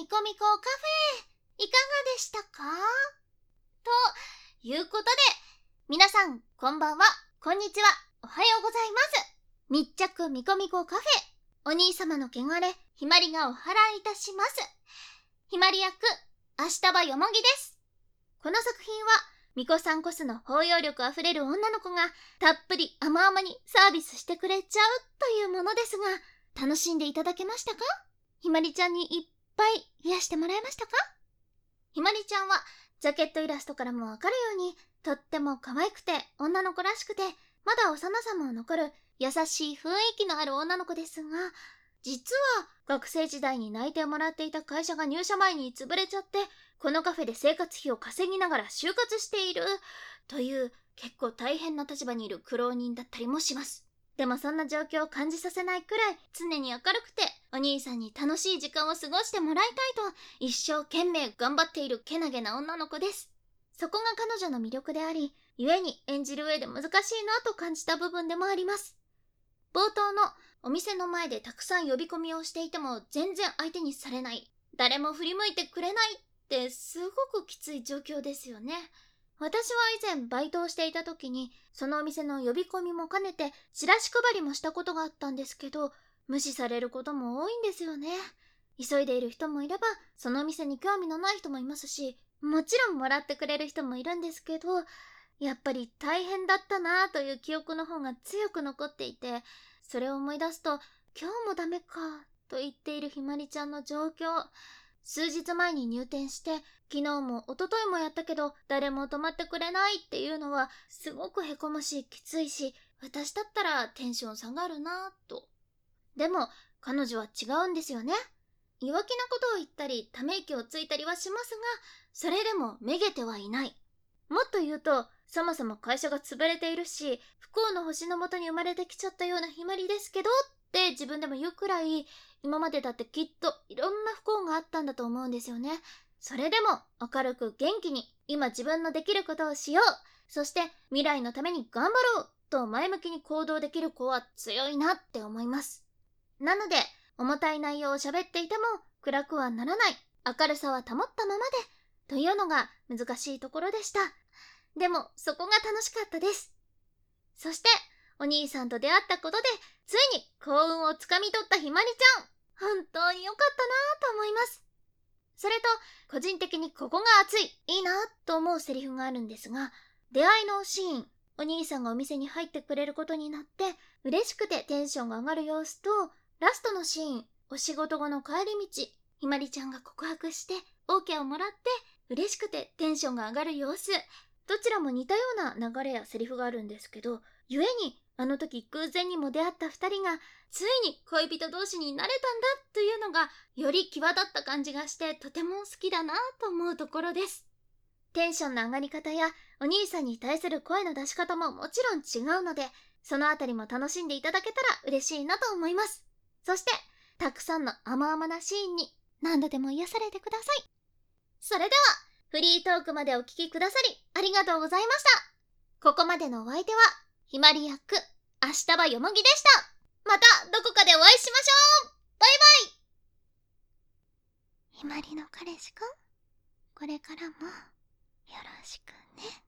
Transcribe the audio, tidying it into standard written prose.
みこみこカフェ、いかがでしたか？ということで、皆さんこんばんは、こんにちは、おはようございます。密着みこみこカフェ、お兄様の汚れ、ひまりがお祓いいたします。ひまり役、明日はよもぎです。この作品はみこさんこその包容力あふれる女の子がたっぷり甘々にサービスしてくれちゃうというものですが、楽しんでいただけましたか？ひまりちゃんにいっぱい癒してもらえましたか？ひまりちゃんはジャケットイラストからもわかるようにとっても可愛くて女の子らしくて、まだ幼さも残る優しい雰囲気のある女の子ですが、実は学生時代に内定もらっていた会社が入社前に潰れちゃって、このカフェで生活費を稼ぎながら就活しているという結構大変な立場にいる苦労人だったりもします。でもそんな状況を感じさせないくらい常に明るくて、お兄さんに楽しい時間を過ごしてもらいたいと一生懸命頑張っているけなげな女の子です。そこが彼女の魅力であり、故に演じる上で難しいなと感じた部分でもあります。冒頭のお店の前でたくさん呼び込みをしていても全然相手にされない、誰も振り向いてくれないってすごくきつい状況ですよね。私は以前バイトをしていた時にそのお店の呼び込みも兼ねてチラシ配りもしたことがあったんですけど、無視されることも多いんですよね。急いでいる人もいればそのお店に興味のない人もいますし、もちろんもらってくれる人もいるんですけど、やっぱり大変だったなぁという記憶の方が強く残っていて、それを思い出すと今日もダメかと言っているひまりちゃんの状況、数日前に入店して昨日も一昨日もやったけど誰も泊まってくれないっていうのはすごくへこむしきついし、私だったらテンション下がるなぁと。でも彼女は違うんですよね。弱気なことを言ったりため息をついたりはしますが、それでもめげてはいない。もっと言うと、そもそも会社が潰れているし不幸の星のもとに生まれてきちゃったようなひまりですけどって自分でも言うくらい、今までだってきっといろんな不幸があったんだと思うんですよね。それでも明るく元気に今自分のできることをしよう、そして未来のために頑張ろうと前向きに行動できる子は強いなって思います。なので重たい内容を喋っていても暗くはならない、明るさは保ったままでというのが難しいところでした。でもそこが楽しかったです。そしてお兄さんと出会ったことでついに幸運をつかみ取ったひまりちゃん、本当に良かったなぁと思います。それと個人的にここが熱い、いいなと思うセリフがあるんですが、出会いのシーン、お兄さんがお店に入ってくれることになって嬉しくてテンションが上がる様子と、ラストのシーン、お仕事後の帰り道、ひまりちゃんが告白して OK をもらって嬉しくてテンションが上がる様子、どちらも似たような流れやセリフがあるんですけど、故にあの時偶然にも出会った2人がついに恋人同士になれたんだというのがより際立った感じがしてとても好きだなと思うところです。テンションの上がり方やお兄さんに対する声の出し方ももちろん違うので、そのあたりも楽しんでいただけたら嬉しいなと思います。そしてたくさんの甘々なシーンに何度でも癒されてください。それではフリートークまでお聞きくださりありがとうございました。ここまでのお相手はひまり役明日はよもぎでした。またどこかでお会いしましょう。バイバイ。ひまりの彼氏くん、これからもよろしくね。